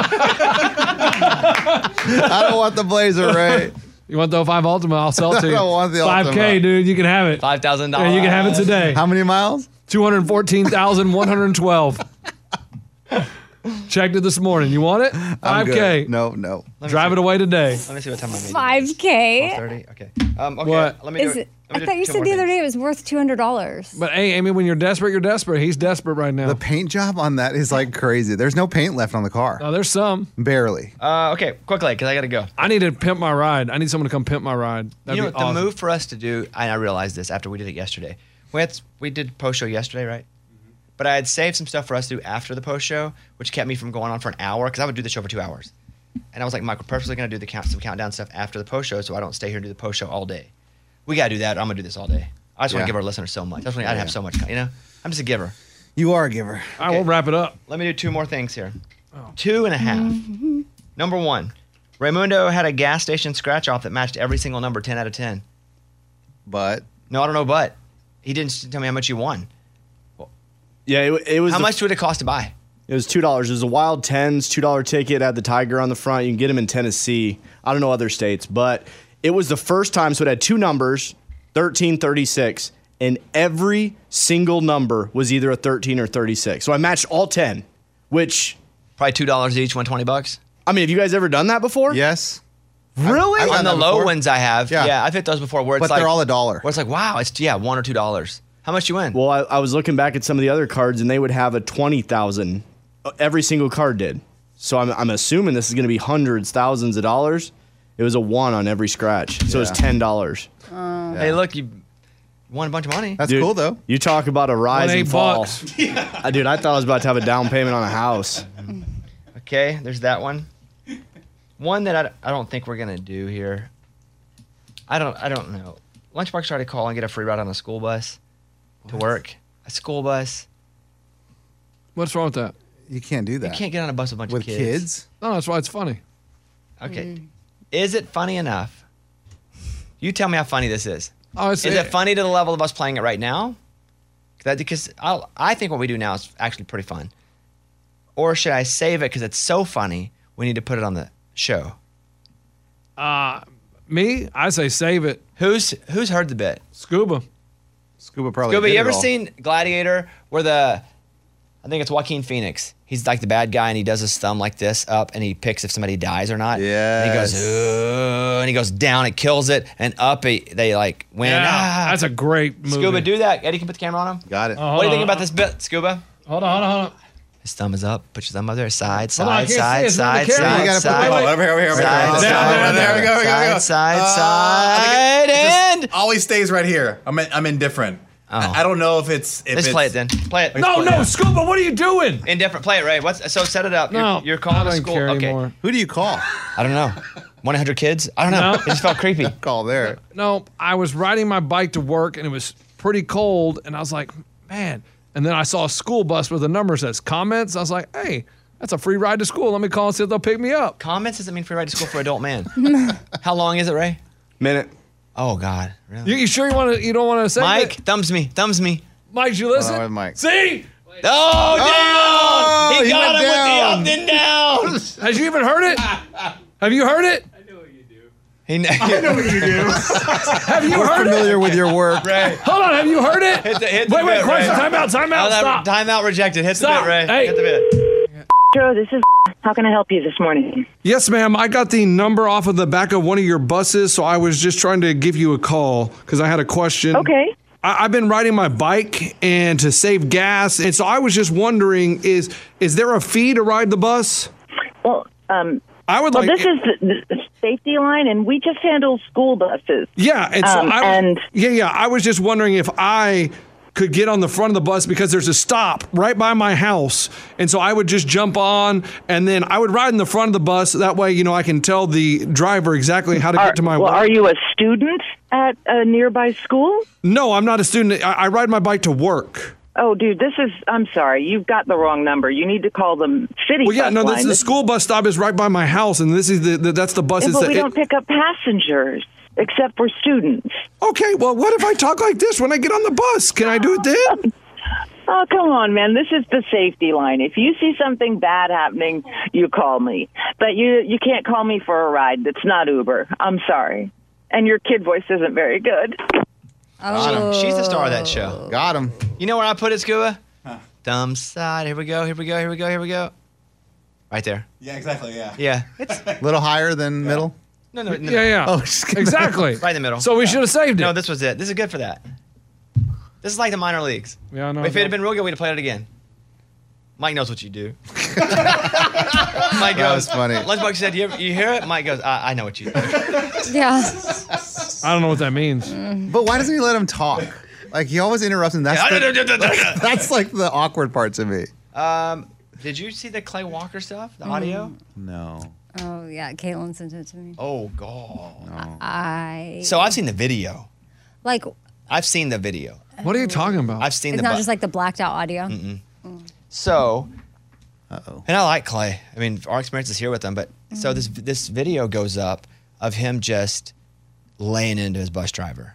I don't want the Blazer, Ray. You want the oh five Ultima? I'll sell it to I you. don't want the five K, Ultima. dude. You can have it. Five thousand Yeah, dollars. you can have it today. How many miles? two hundred fourteen thousand one hundred twelve. Checked it this morning. You want it? I'm five K. good. No, no. Drive it away today. Let me see what time I made. five K. Thirty. Okay. Um. Okay. What? Let me do Is it. it? Let I me do thought you two said more the other things. day it was worth two hundred dollars. But hey, Amy, when you're desperate, you're desperate. He's desperate right now. The paint job on that is like crazy. There's no paint left on the car. Oh, there's some. Barely. Uh. Okay. Quickly, because I got to go. I need to pimp my ride. I need someone to come pimp my ride. That'd you know be what, awesome. the move for us to do, and I realized this after we did it yesterday. We had we did post show yesterday, right? But I had saved some stuff for us to do after the post show, which kept me from going on for an hour because I would do the show for two hours. And I was like, Mike, we're purposely going to do the count, some countdown stuff after the post show, so I don't stay here and do the post show all day. We got to do that. I'm going to do this all day. I just want Yeah. to give our listeners so much. I just want to have so much, you know. I'm just a giver. You are a giver. All right, we'll wrap it up. Let me do two more things here. Two and a half. Number one, Raymundo had a gas station scratch off that matched every single number, ten out of ten. But No, I don't know, but he didn't tell me how much he won. Yeah, it, it was. How the- much would it cost to buy? It was two dollars. It was a Wild Tens two dollar ticket. Had the tiger on the front. You can get them in Tennessee. I don't know other states, but it was the first time. So it had two numbers, thirteen, thirty-six, and every single number was either a thirteen or thirty-six. So I matched all ten, which Probably two dollars each, one twenty bucks. I mean, have you guys ever done that before? yes. Really? I've On done the that low before. ones I have, yeah, Yeah. I've hit those before. Where it's But like they're all a dollar. Where it's like, wow, it's yeah, one or two dollars. How much you win? Well, I, I was looking back at some of the other cards, and they would have a twenty thousand. Every single card did. So I'm, I'm assuming this is going to be hundreds, thousands of dollars. It was a one on every scratch, so it was Yeah. ten dollars. Hey, look, you won a bunch of money. That's cool though. You talk about a rise Won eight and fall. bucks. Uh, Dude, I thought I was about to have a down payment on a house. Okay, there's that one. One that I, I don't think we're gonna do here. I don't I don't know. Lunchbox tried to call and get a free ride on a school bus to work. A school bus. What's wrong with that? You can't do You that. can't get on a bus with a bunch with of kids. kids. No, that's why it's funny. Okay. Is it funny enough? You tell me how funny this is. Oh, it's Is it funny to the level of us playing it right now? That because I'll, I think what we do now is actually pretty fun. Or should I save it because it's so funny? We need to put it on the show. Uh, me, I say save it. Who's who's heard the bit? Scuba. Scuba probably. Scuba, did you it ever all. seen Gladiator where the I think it's Joaquin Phoenix. He's like the bad guy and he does his thumb like this up and he picks if somebody dies or not. Yes. And he goes, "Ugh," and he goes down, it kills it, and up it, they like win. Yeah, Ah. that's a great movie. Scuba, do that. Eddie can put the camera on him. Got it. Oh, What do you hold think on. about this bit, Scuba? Hold on, hold on, hold on. His thumb is up. Put your thumb up there. Side, Hold on, I side, can't see side, it. It's not side, the camera. side, You gotta put side, the- side, over here, over here, over here. side, There, side, there, there we go, we go, we go. side, side, Uh, side, It and just always stays right here. I'm I'm indifferent. Oh. I, I don't know if it's if let's it's, play it then. Play it. No, no, Scuba, what are you doing? Indifferent. Play it, Ray. What's so set it up? No, you're, you're calling I a don't school. care Okay. anymore. Who do you call? I don't know. one eight hundred kids. I don't know. No. It just felt creepy. Call there. No, I was riding my bike to work and it was pretty cold, and I was like, man. And then I saw a school bus with the number says comments. I was like, hey, That's a free ride to school. Let me call and see if they'll pick me up. Comments doesn't mean free ride to school for adult man. How long is it, Ray? Minute. Oh God, really? You, you sure you want to? You don't want to say Mike, that? thumbs me, thumbs me. Mike, did you listen? Oh, Mike. See? Oh, down! Oh, he, he got went him down. with the up and down. Has you even heard it? Have you heard it? He, I know what you do. Have you We're heard it? familiar with your work. Ray. Hold on, have you heard it? Hit the, hit the wait, wait, bit, question. Ray. Time out, time out, Oh, that- stop. Time out rejected. Hit Stop. the bit, Ray. Hey. Hit the bit. Joe, this is. How can I help you this morning? Yes, ma'am. I got the number off of the back of one of your buses, so I was just trying to give you a call because I had a question. Okay. I, I've been riding my bike and to save gas, and so I was just wondering: is is there a fee to ride the bus? Well, um, I would well, like. this is the, the safety line, and we just handle school buses. Yeah, and so Um, I, and- yeah, yeah. I was just wondering if I could get on the front of the bus because there's a stop right by my house, and so I would just jump on, and then I would ride in the front of the bus. That way, you know, I can tell the driver exactly how to Are, get to my well, work. are you a student at a nearby school? No, I'm not a student. I, I ride my bike to work. Oh, dude, this is. I'm sorry, you've got the wrong number. You need to call the city. Well, yeah, bus no, line. that's the This- school bus stop is right by my house, and this is the, the that's the bus. Yeah, it's but the, we it- don't pick up passengers except for students. Okay, well, what if I talk like this when I get on the bus? Can I do it then? Oh, come on, man. This is the safety line. If you see something bad happening, you call me. But you you can't call me for a ride. That's not Uber. I'm sorry. And your kid voice isn't very good. Got him. She's the star of that show. Got him. You know where I put it, Scuba? Thumb side. Here we go. Here we go. Here we go. Here we go. Right there. Yeah, exactly. Yeah. Yeah. It's A little higher than middle. no, no, no. Yeah, yeah. Oh, just kidding. Exactly. Right in the middle. So we should have saved it. No, this was it. This is good for that. This is like the minor leagues. Yeah, I know. If it had been real good, we'd have played it again. Mike knows what you do. Mike That goes, was funny. Lunchbox said, you, you hear it? Mike goes, I, I know what you do. Yeah. I don't know what that means. But why doesn't he let him talk? Like he always interrupts him. That's the, that's like the awkward part to me. um, did you see the Clay Walker stuff? The audio? No. Oh yeah, Caitlin sent it to me. Oh, God. I So I've seen the video. like. I've seen the video. What are you talking about? I've seen It's the not bu- just like the blacked out audio. So, Uh-oh. and I like Clay. I mean, our experience is here with him. But so this this video goes up of him just laying into his bus driver,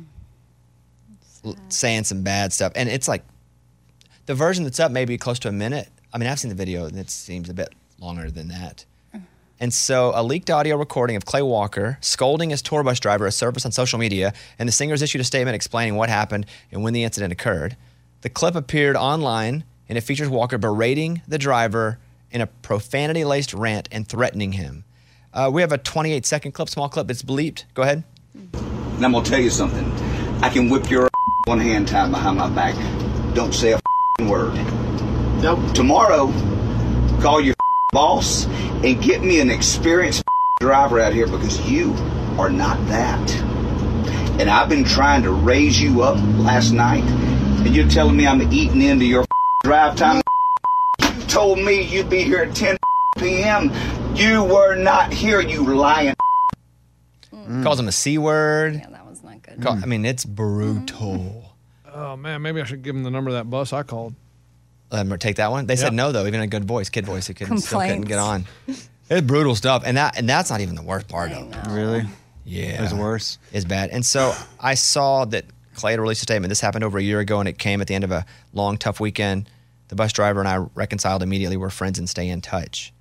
L- saying some bad stuff, and it's like the version that's up maybe close to a minute. I mean, I've seen the video, and it seems a bit longer than that. And so, a leaked audio recording of Clay Walker scolding his tour bus driver has surfaced on social media, and the singers issued a statement explaining what happened and when the incident occurred. The clip appeared online, and it features Walker berating the driver in a profanity-laced rant and threatening him. Uh, we have a twenty-eight second clip, small clip. It's bleeped. Go ahead. And I'm gonna tell you something. I can whip your one hand tied behind my back. Don't say a word. Nope. Tomorrow, call your boss and get me an experienced driver out here because you are not that. And I've been trying to raise you up last night, and you're telling me I'm eating into your drive time. You told me you'd be here at ten p.m. You were not here, you lying. Calls him a C word. Yeah, that was not good. Call- I mean, it's brutal. Oh man, maybe I should give him the number of that bus I called. Let him take that one. They said Yep. no, though. Even a good voice, kid voice, he couldn't, still couldn't Complaints. get on. It's brutal stuff, and that and that's not even the worst part of it. Really? Yeah, It was worse. It's bad. And so I saw that Clay had released a statement. This happened over a year ago, and it came at the end of a long, tough weekend. The bus driver and I reconciled immediately. We're friends and stay in touch.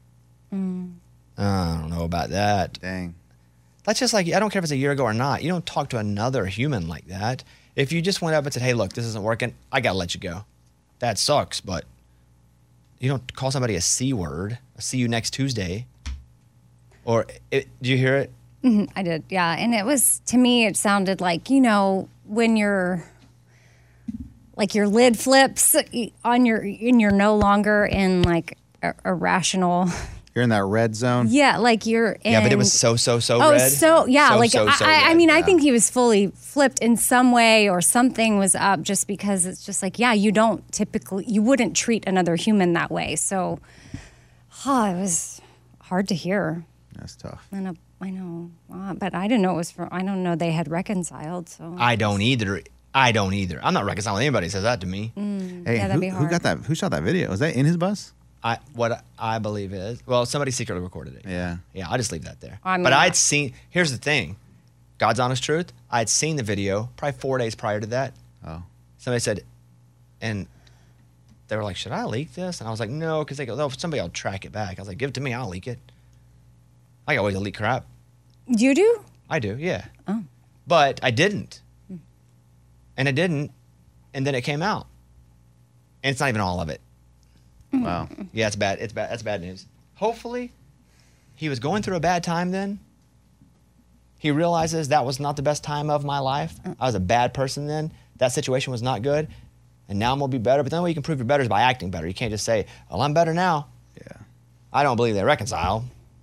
I don't know about that. Dang. That's just like, I don't care if it's a year ago or not. You don't talk to another human like that. If you just went up and said, hey, look, this isn't working, I got to let you go. That sucks, but you don't call somebody a C word. I'll see you next Tuesday. Or, it, did you hear it? Mhm, I did, yeah. And it was, to me, it sounded like, you know, when you're, like your lid flips on your, and you're no longer in like a, a rational, You're in that red zone. yeah, like you're in. Yeah, but it was so, so, so Oh, red. so yeah, So, like so, so I, I red, mean, I yeah. think he was fully flipped in some way, or something was up, just because it's just like, yeah, you don't typically, you wouldn't treat another human that way. So, oh, it was hard to hear. That's tough. I know, I know, uh, but I didn't know it was from. I don't know they had reconciled. So I don't either. I don't either. I'm not reconciling with anybody who says that to me. Hey, yeah, that'd who, be who hard. got that? Who shot that video? Was that in his bus? I what I believe is, well, somebody secretly recorded it. Yeah. Yeah, I'll just leave that there. I mean, but I- I'd seen, here's the thing. God's honest truth, I'd seen the video probably four days prior to that. Oh. Somebody said, and they were like, should I leak this? And I was like, no, because they go, oh, somebody will track it back. I was like, give it to me, I'll leak it. I always leak crap. You do? I do, yeah. Oh. But I didn't. And I didn't, and then it came out. And it's not even all of it. Wow. Yeah, it's bad. It's bad. That's bad news. Hopefully, he was going through a bad time then. He realizes that was not the best time of my life. I was a bad person then. That situation was not good. And now I'm going to be better. But the only way you can prove you're better is by acting better. You can't just say, well, I'm better now. Yeah. I don't believe they reconcile.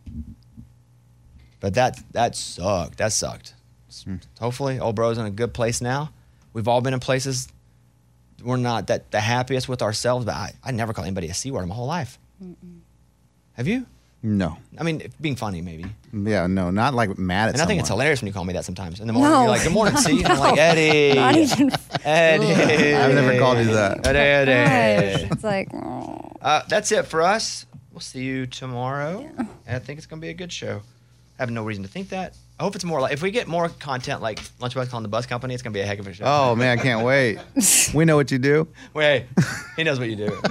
But that that sucked. That sucked. Hmm. Hopefully, old bro's in a good place now. We've all been in places we're not that the happiest with ourselves, but I, I never call anybody a C word in my whole life. Mm-mm. Have you? No. I mean, if being funny, maybe. Yeah, no, not like mad at And I think it's someone. hilarious when you call me that sometimes. In the morning, No. you're like, good morning, C. And I'm like, No. Eddie. Not even- Eddie. I've never called you that. Eddie, Eddie. Gosh, it's like, oh. Uh, that's it for us. We'll see you tomorrow. And I think it's going to be a good show. I have no reason to think that. I hope it's more like, if we get more content like Lunchbox calling the bus company, it's going to be a heck of a show. Oh, man, I can't wait. We know what you do. Wait, he knows what you do.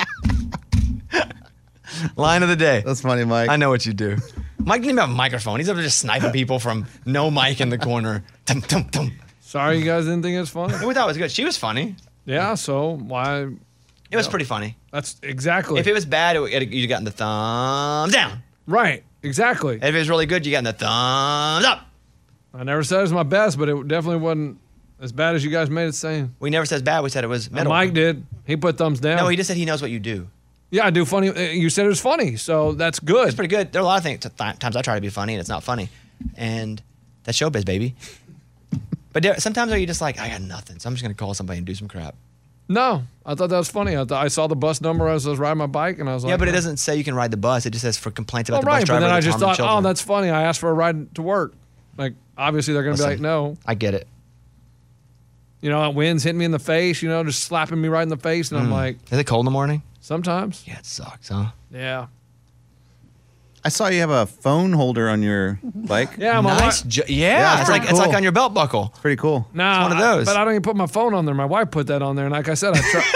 Line of the day. That's funny, Mike. I know what you do. Mike didn't even have a microphone. He's up there just sniping people from no mic in the corner. Tum, tum, tum. Sorry, you guys didn't think it was funny. We thought it was good. She was funny. Yeah, so why? It was pretty funny. That's exactly. If it was bad, it, it, you'd gotten the thumbs down. Right, exactly. If it was really good, you gotten the thumbs up. I never said it was my best, but it definitely wasn't as bad as you guys made it seem. We never said bad. We said it was middle. Mike did. He put thumbs down. No, he just said he knows what you do. Yeah, I do funny. uh, You said it was funny, so that's good. It's pretty good. There are a lot of things. th- Times I try to be funny and it's not funny, and that's showbiz, baby. But there, sometimes are you just like, I got nothing, so I'm just gonna call somebody and do some crap. No, I thought that was funny. I, thought I saw the bus number as I was riding my bike, and I was like, Yeah, but it oh. doesn't say you can ride the bus. It just says for complaints about Well, the right, bus but driver. then I that's just harming thought, oh, children. that's funny. I asked for a ride to work. Like, obviously, they're going to be Listen, like, no. I get it. You know, that wind's hitting me in the face, you know, just slapping me right in the face. And I'm Mm. like, Is it cold in the morning? sometimes. Yeah, it sucks, huh? Yeah. I saw you have a phone holder on your bike. Yeah, my Nice. wife. Ju- yeah, Yeah, it's pretty like it's like cool. on your belt buckle. It's pretty cool. Nah, one of those. I- but I don't even put my phone on there. My wife put that on there. And like I said, I tried.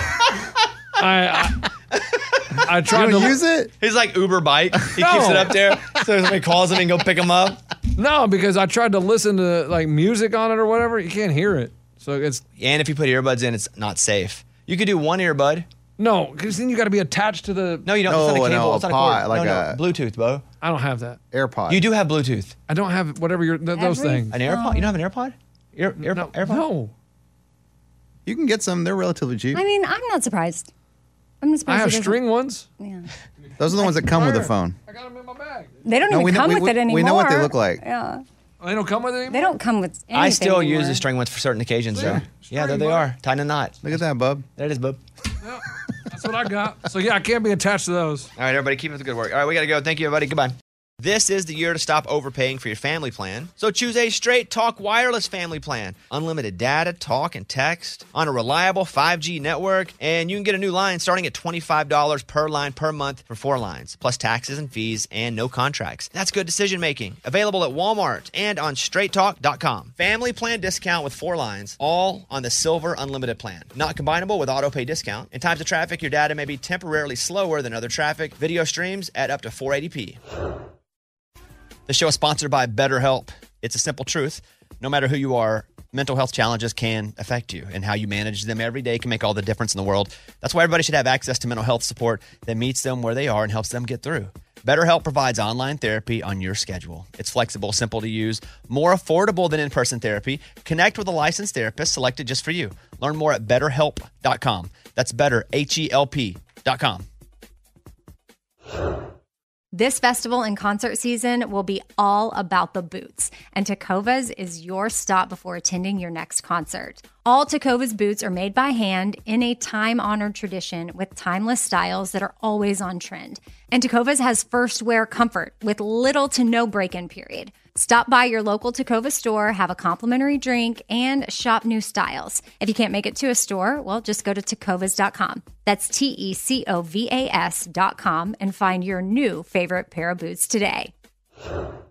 I, I, I tried You to don't use it? He's like Uber bike. He No. keeps it up there, so somebody calls him and go pick him up. No, because I tried to listen to like music on it or whatever. You can't hear it. So it's And if you put earbuds in, it's not safe. You could do one earbud. no, because then you got to be attached to the. No, you don't. No, it's not a cable. no, it's not a pod, cord. like no, a- no, Bluetooth, Bo. I don't have that. AirPod. You do have Bluetooth. I don't have whatever your th- those Every- things. An AirPod? You don't have an AirPod? Ear, ear, No, AirPod? no. You can get some. They're relatively cheap. I mean, I'm not surprised. I'm not surprised. I have it doesn't- string ones. Yeah. Those are the ones that come with the phone. I got them in my bag. They don't No, even we know- come we- with we- it anymore. we know what they look like. Yeah. They don't come with it anymore. They don't come with anything I still anymore. use the string ones for certain occasions, though. String, Yeah, there they bud. are. Tying a knot. Look at that, bub. There it is, bub. Yeah, that's what I got. So yeah, I can't be attached to those. All right, everybody, keep up the good work. All right, we got to go. Thank you, everybody. Goodbye. This is the year to stop overpaying for your family plan. So choose a Straight Talk Wireless family plan. Unlimited data, talk, and text on a reliable five G network. And you can get a new line starting at twenty-five dollars per line per month for four lines, plus taxes and fees and no contracts. That's good decision making. Available at Walmart and on straight talk dot com. Family plan discount with four lines, all on the Silver Unlimited plan. Not combinable with auto pay discount. In times of traffic, your data may be temporarily slower than other traffic. Video streams at up to four eighty p. The show is sponsored by BetterHelp. It's a simple truth. No matter who you are, mental health challenges can affect you, and how you manage them every day can make all the difference in the world. That's why everybody should have access to mental health support that meets them where they are and helps them get through. BetterHelp provides online therapy on your schedule. It's flexible, simple to use, more affordable than in-person therapy. Connect with a licensed therapist selected just for you. Learn more at better help dot com. That's better, H E L P dot com. This festival and concert season will be all about the boots, and Tecovas is your stop before attending your next concert. All Tecovas boots are made by hand in a time-honored tradition with timeless styles that are always on trend. And Tecovas has first wear comfort with little to no break-in period. Stop by your local Tecova store, have a complimentary drink, and shop new styles. If you can't make it to a store, well, just go to tecovas dot com. That's T E C O V A S dot com and find your new favorite pair of boots today.